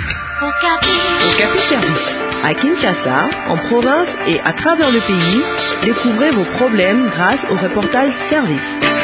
Okapi Service. À Kinshasa, en province et à travers le pays, découvrez vos problèmes grâce au reportage service.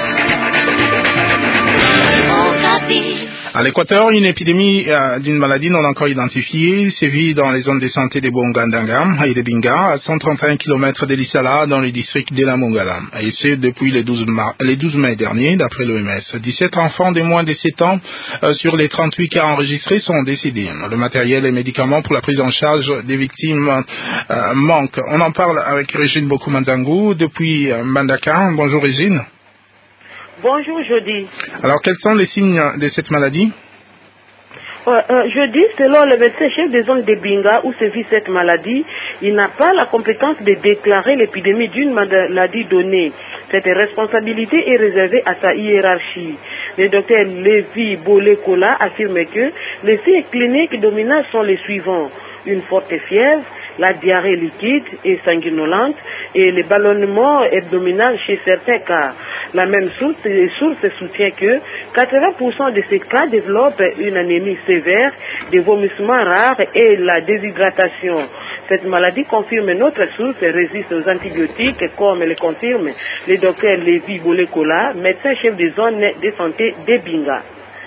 À l'Équateur, une épidémie d'une maladie non encore identifiée sévit dans les zones de santé de Bongandanga et de Binga, à 131 km de l'Issala, dans le district de la Mongala. Et c'est depuis le 12 mai dernier, d'après l'OMS. 17 enfants de moins de 7 ans sur les 38 cas enregistrés sont décédés. Le matériel et médicaments pour la prise en charge des victimes manquent. On en parle avec Régine Bokumanzangu depuis Mbandaka. Bonjour Régine. Bonjour Jody. Alors quels sont les signes de cette maladie? Jeudi, selon le médecin-chef des zones de Binga où se vit cette maladie, il n'a pas la compétence de déclarer l'épidémie d'une maladie donnée. Cette responsabilité est réservée à sa hiérarchie. Le docteur Lévi Bolekola affirme que les signes cliniques dominants sont les suivants: une forte fièvre, la diarrhée liquide et sanguinolente et le ballonnement abdominal chez certains cas. La même source soutient que 80% de ces cas développent une anémie sévère, des vomissements rares et la déshydratation. Cette maladie, confirme notre source, résiste aux antibiotiques, comme le confirme le docteur Lévi Bolekola, médecin-chef des zones de santé de Binga.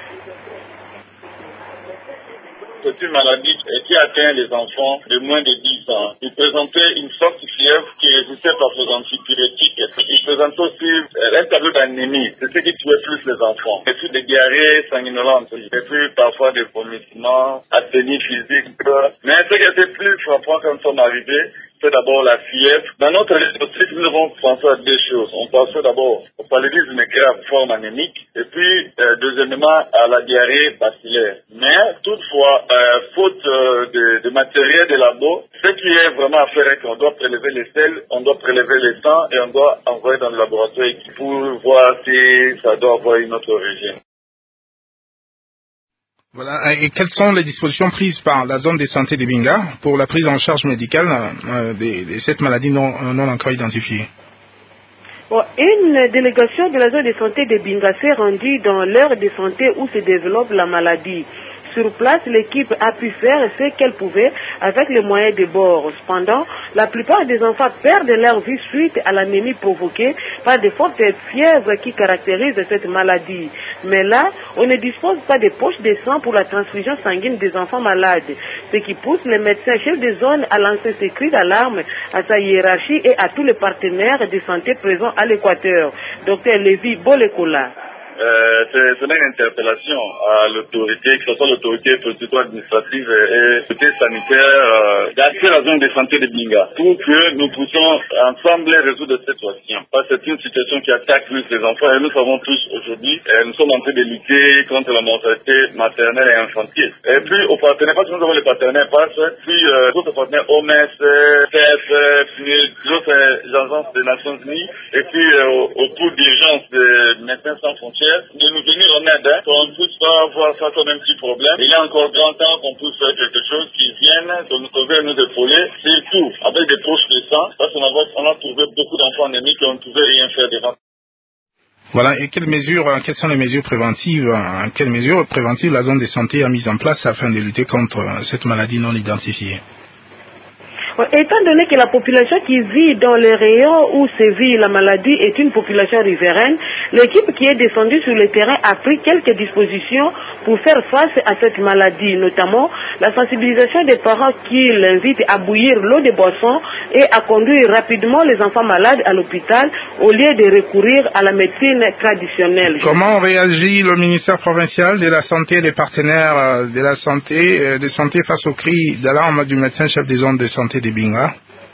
C'est une maladie qui atteint les enfants de moins de 10 ans. Ils présentaient une forte fièvre qui résistait par ses antipyrétiques. Ils présentaient aussi un tableau d'anémie. C'est ce qui tuait plus les enfants. Et puis des diarrhées sanguinolentes. Et puis parfois des vomissements, asthénie physique. Mais ce qui était plus frappant quand nous sommes arrivés, c'est d'abord la fièvre. Dans notre diagnostic, nous avons pensé à deux choses. On pensait d'abord au paludisme grave, forme anémique, et puis deuxièmement à la diarrhée bacillaire. Mais toutefois, faute de matériel de labo, ce qui est vraiment à faire est qu'on doit prélever les selles, on doit prélever les sangs et on doit envoyer dans le laboratoire pour voir si ça doit avoir une autre origine. Voilà. Et quelles sont les dispositions prises par la zone de santé de Binga pour la prise en charge médicale de cette maladie non encore identifiée? Une délégation de la zone de santé de Binga s'est rendue dans l'aire de santé où se développe la maladie. Sur place, l'équipe a pu faire ce qu'elle pouvait avec les moyens de bord. Cependant, la plupart des enfants perdent leur vie suite à l'anémie provoquée par de fortes fièvres qui caractérisent cette maladie. Mais là, on ne dispose pas de poches de sang pour la transfusion sanguine des enfants malades, ce qui pousse les médecins chefs de zone à lancer ces cris d'alarme à sa hiérarchie et à tous les partenaires de santé présents à l'Équateur. Dr Lévi Bolekola. C'est une interpellation à l'autorité, que ce soit l'autorité politico-administrative et l'autorité sanitaire d'accès à la zone de santé de Binga pour que nous puissions ensemble résoudre cette situation. Parce que c'est une situation qui attaque plus les enfants et nous savons tous aujourd'hui, nous sommes en train de lutter contre la mortalité maternelle et infantile. Et puis aux partenaires, parce que nous avons les partenaires puis d'autres partenaires OMS, PF, d'autres agences des Nations Unies et puis autour d'urgence des Médecins sans frontières, de nous venir en aide, qu'on ne puisse pas avoir ça comme un petit problème. Il y a encore grand temps qu'on puisse faire quelque chose qui vienne de nous sauver, nous épauler, surtout avec des poches de sang, parce qu'on a trouvé beaucoup d'enfants ennemis qui ne pouvaient rien faire devant. Voilà, et quelles sont les mesures préventives, la zone de santé a mis en place afin de lutter contre cette maladie non identifiée? Étant donné que la population qui vit dans les rayons où sévit la maladie est une population riveraine, l'équipe qui est descendue sur le terrain a pris quelques dispositions pour faire face à cette maladie, notamment la sensibilisation des parents qui l'invitent à bouillir l'eau de boisson et à conduire rapidement les enfants malades à l'hôpital au lieu de recourir à la médecine traditionnelle. Comment réagit le ministère provincial de la Santé et les partenaires de la santé face aux cris d'alarme du médecin-chef des zones de santé de Binga?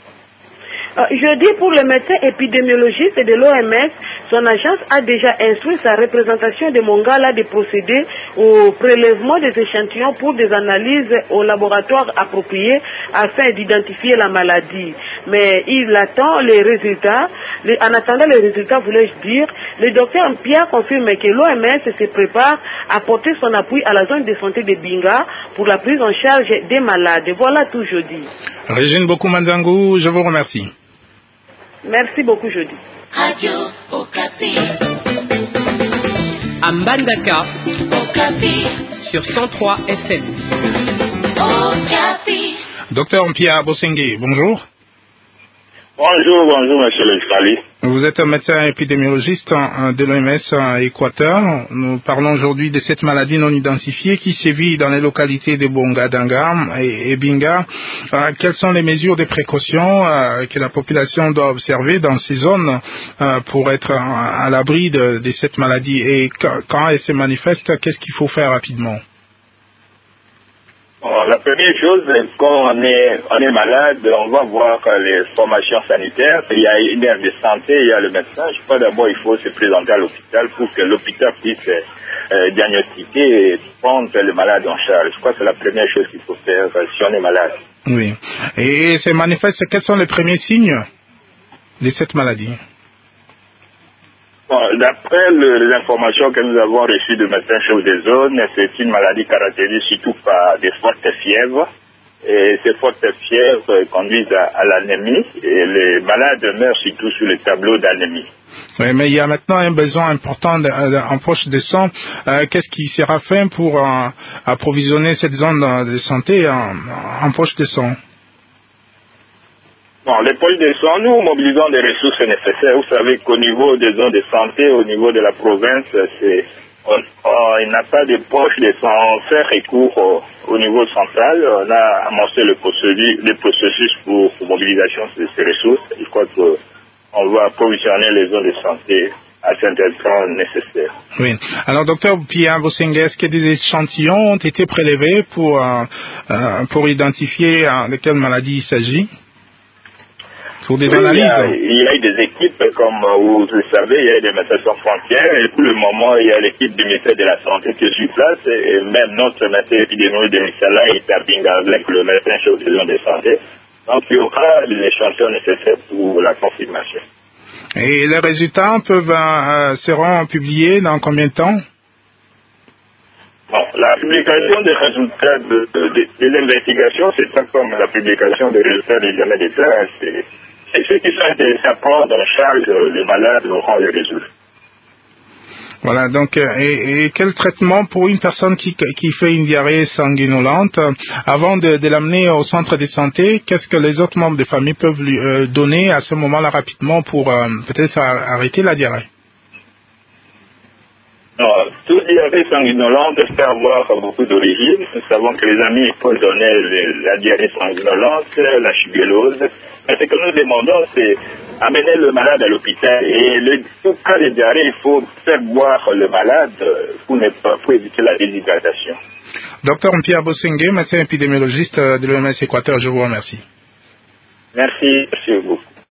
Jeudi, pour le médecin épidémiologiste de l'OMS, son agence a déjà instruit sa représentation de Mongala de procéder au prélèvement des échantillons pour des analyses au laboratoire approprié afin d'identifier la maladie. Mais il attend les résultats. En attendant les résultats, voulais-je dire, le docteur Mpia confirme que l'OMS se prépare à porter son appui à la zone de santé de Binga pour la prise en charge des malades. Voilà tout jeudi. Régine Bokumanzangu, je vous remercie. Merci beaucoup, jeudi. Radio Okapi. À Mbandaka, Okapi. sur 103 FM. Docteur Pierre Bosengue, bonjour. Bonjour, monsieur le journaliste. Vous êtes un médecin épidémiologiste de l'OMS Équateur. Nous parlons aujourd'hui de cette maladie non identifiée qui sévit dans les localités de Bongadanga et Binga. Quelles sont les mesures de précaution que la population doit observer dans ces zones pour être à l'abri de cette maladie? Et quand elle se manifeste, qu'est-ce qu'il faut faire rapidement? La première chose, quand on est malade, on va voir les formations sanitaires. Il y a une aire de santé, il y a le médecin. Je crois d'abord il faut se présenter à l'hôpital pour que l'hôpital puisse diagnostiquer et prendre le malade en charge. Je crois que c'est la première chose qu'il faut faire si on est malade. Oui. Et se manifeste, quels sont les premiers signes de cette maladie? Bon, d'après les informations que nous avons reçues de médecins chefs des zones, c'est une maladie caractérisée surtout par des fortes fièvres. Et ces fortes fièvres conduisent à l'anémie et les malades meurent surtout sur le tableau d'anémie. Oui, mais il y a maintenant un besoin important en poche de sang. Qu'est-ce qui sera fait pour approvisionner cette zone de santé en poche de sang? Bon, les poches de sang, nous mobilisons des ressources nécessaires. Vous savez qu'au niveau des zones de santé, au niveau de la province, il n'y a pas de poches de sang. On fait recours au niveau central. On a amorcé le processus pour mobilisation de ces ressources. Je crois qu'on va approvisionner les zones de santé à certains temps nécessaires. Oui. Alors, docteur Pierre Bosengue, est-ce que des échantillons ont été prélevés pour identifier de quelle maladie il s'agit? Pour des analyses. Il y a des équipes, comme vous le savez, il y a des médecins sans frontières, et pour le moment, il y a l'équipe du ministère de la Santé qui est sur place, et même notre médecin épidémiologue de Missala est à Binga avec le médecin chef des zones de santé. Donc, il y aura les échantillons nécessaires pour la confirmation. Et les résultats seront publiés dans combien de temps? Bon, la publication des résultats des investigations, c'est pas comme la publication des résultats des examens d'État, et ceux qui sont intéressés à prendre en charge les malades auront les résultats. Voilà, donc, et quel traitement pour une personne qui fait une diarrhée sanguinolente, avant de l'amener au centre de santé, qu'est-ce que les autres membres de famille peuvent lui donner à ce moment-là rapidement pour peut-être arrêter la diarrhée? Non, toute diarrhée sanguinolente peut avoir beaucoup d'origines. Nous savons que les amis peuvent donner la diarrhée sanguinolente, la shigellose. Mais ce que nous demandons, c'est amener le malade à l'hôpital. Et pour cas de diarrhée, il faut faire boire le malade pour éviter la déshydratation. Docteur Pierre Bosengue, médecin épidémiologiste de l'OMS Équateur, je vous remercie. Merci beaucoup.